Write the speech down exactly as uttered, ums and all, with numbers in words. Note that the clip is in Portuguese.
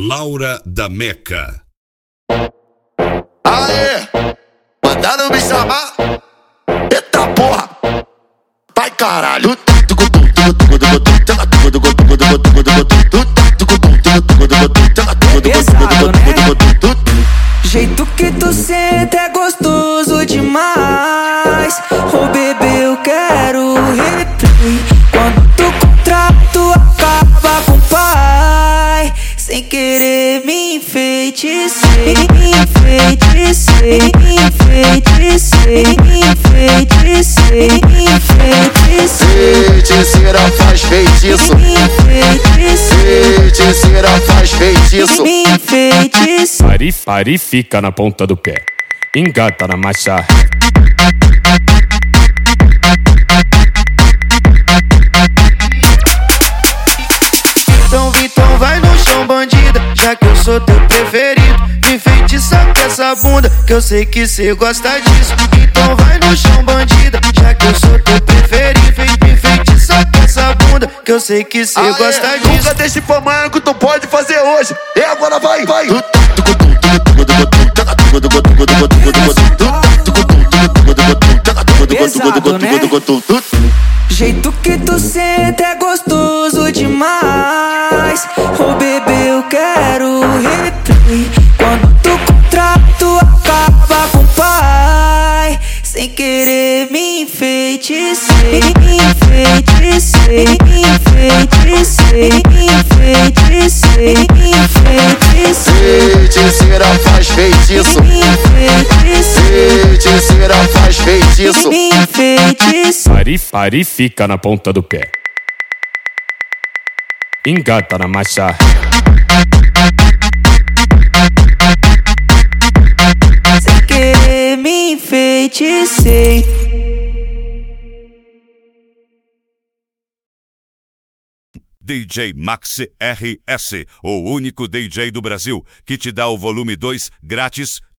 Laura da Meca. Aê, mandaram me chamar. Eita porra, vai caralho. Pesado, né? Jeito que tu senta é gostoso demais. Ô bebê, eu quero replay. Quando tu contrato acaba com o pai. Sem querer me enfeitecei, me enfeitecei, me enfeitecei, me enfeitecei, me enfeitecei. Feiticeira faz feitiço, Me enfeitecei, feiticeira faz feitiço. me enfeitecei. Pare, pare e fica na ponta do pé. Engata na marcha. Então, então vai no chão, bandida, já que eu sou teu preferido. Me enfeitiça com essa bunda, que eu sei que cê gosta disso. Então vai no chão, bandida, já que eu sou teu preferido. Me enfeitiça com essa bunda, que eu sei que cê gosta disso. Nunca deixe pra amanhã que tu pode fazer hoje. E agora vai, vai. Pesado, né? Jeito que tu senta é gostoso demais. Ô bebê, eu quero replay. Quando tu contrato acaba com o pai. Sem querer me enfeitecei, me enfeitecei, me enfeitecei, me enfeitecei, me enfeitecei. Feiticeira faz feitiço, Me enfeitecei, feiticeira faz feitiço. me enfeitecei. Pare, pare e fica na ponta do pé. Engata na marcha. Sem querer me enfeitecei. D J Max R S, o único D J do Brasil que te dá o volume dois grátis